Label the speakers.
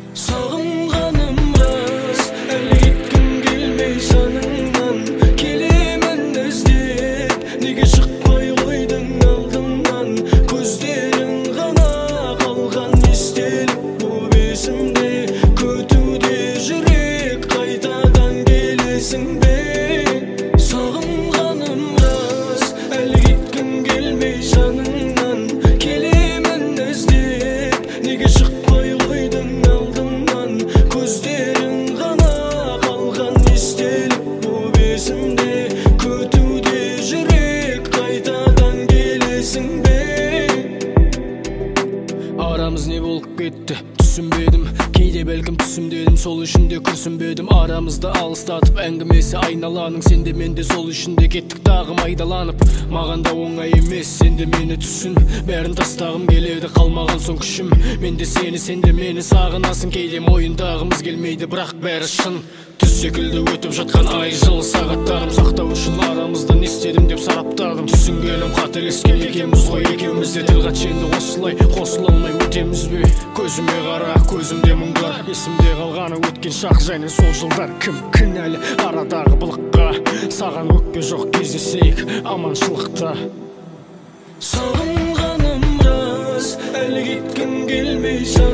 Speaker 1: Sağınğanım rас, әлі кеткім келмей жаныңнан. Келемін іздеп, неге шықпай қойдың алдымнан? Көздерің ғана қалған естелік боп есімде. Күтуде жүрек, қайтадан келесің бе? Sağınğanım rас, әлі кеткім келмей жаныңнан. Келемін іздеп, неге шықпай қойдың алдымнан? Көздерің ғана қалған естелік боп есімде. Күтуде жүрек, қайтадан келесің бе? Арамыз не болып кетті, түсінбедім. Кейде бәлкім түсімдедім, сол үшін де күрсінбедім. Арамызды алыстатып әңгімесі айналаның. Сенде менде сол үшін де кеттік тағы майдаланып. Маған да оңай емес, сенде мені түсін. Бәрін тастағым келеді, қалмаған соң күшім. Менде сені, сенде мені сағынасың. Кейде мойындағымыз келмейді, бірақ бәрі шын. Түс секілді өтіп жатқан ай жыл, сағаттарым сақтау үшін арамызда не істедім деп сараптадым. Түсінгенім қателескен екенбіз ғой, екеуміз де тіл қатшенді осылай қосыла алмай өтеміз бе? Көзіме қара, көзімде мұңдар, есімде қалғаны өткен шақ және сол жылдар. Кім кінәлі арадағы былыққа? Саған өкпе жоқ, кездесейік аманшылықта. Сағынғаным рас, әлі кеткім келмей